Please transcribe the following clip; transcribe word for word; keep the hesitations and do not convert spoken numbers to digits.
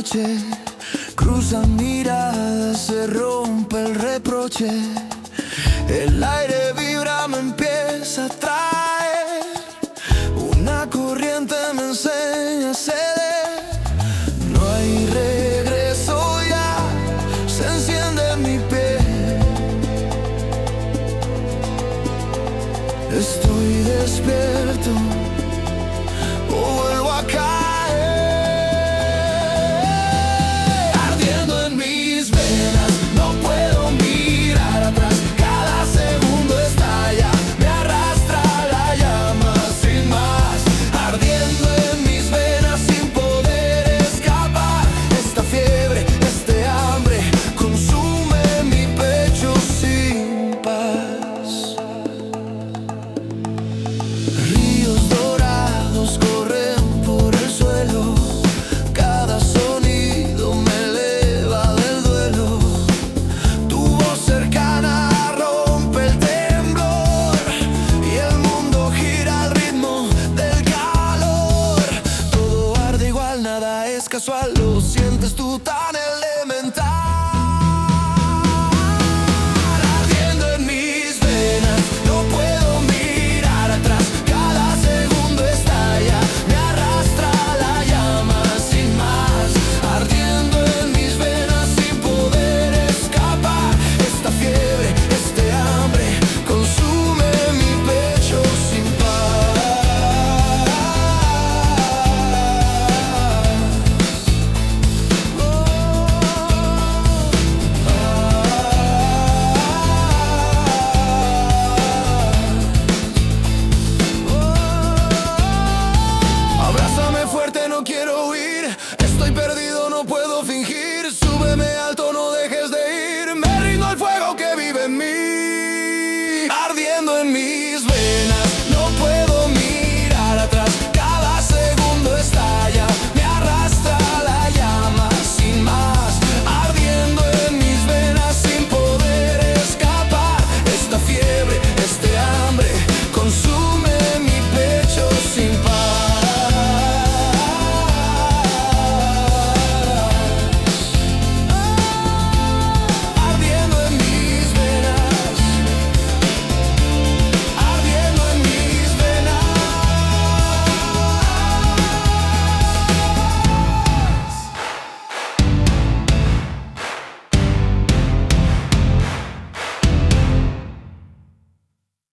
noche, cruzan miradas, se rompe el reproche. El aire vibra, me empieza a traer. Una corriente me enseña a ceder. No hay regreso ya, se enciende mi piel. Estoy despierto o vuelvo a caer. Casual, lo sientes tú tan elemental. Ardiendo en mis venas, no puedo mirar atrás. Cada segundo estalla, me arrastra la llama sin más. Ardiendo en mis venas sin poder escapar. Esta fiebre, este hambre, consume mi pecho sin paz. No quiero huir, estoy perdido, no puedo fingir. Súbeme alto, no dejes de ir. Me rindo al fuego que vive en mí, ardiendo en mí.